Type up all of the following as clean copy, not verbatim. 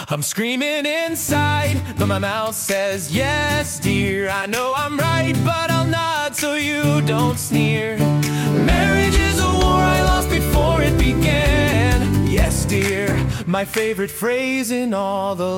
I'm screaming inside, but my mouth says, yes, dear. I know I'm right, but I'll nod so you don't sneer. Marriage is a war I lost before it began. Yes, dear, my favorite phrase in all the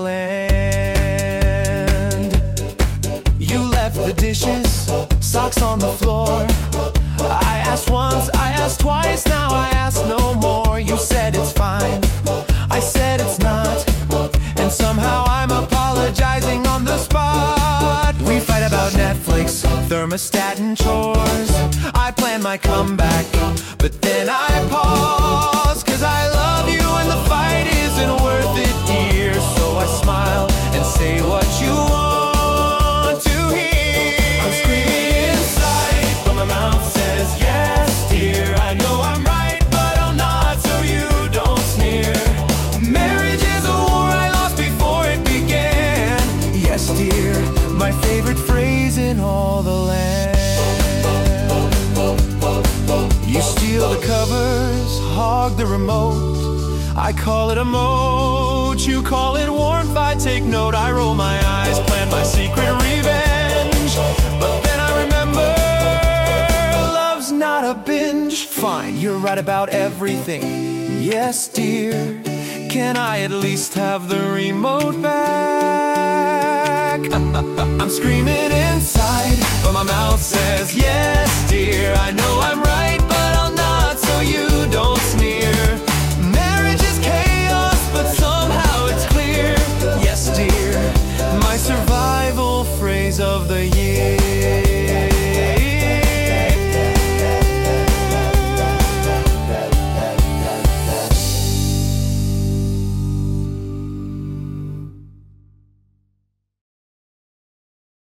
land. You left the dishes, socks on the floor. I asked once, I asked twice, now I ask no more. You said it's fine, I said it's not, and somehow I'm apologizing on the spot. We fight about Netflix, thermostat and chores. I plan my comeback, but then I pause, 'cause I love you and the fight isn't worth it, dear. So I smile and say what you want to hear. I'm screaming inside, but my mouth says, yes, dear. I know I'm right, but I'll nod so you don't sneer. Marriage is a war I lost before it began. Yes, dear, my favorite phrase in all the land. You steal the covers, hog the remote. I call it a moat, you call it warmth. I take note, I roll my eyes, plan my secret revenge. But then I remember, love's not a binge. Fine, you're right about everything. Yes, dear, can I at least have the remote back? I'm screaming inside, but my mouth says, yes, dear. I know I'm right,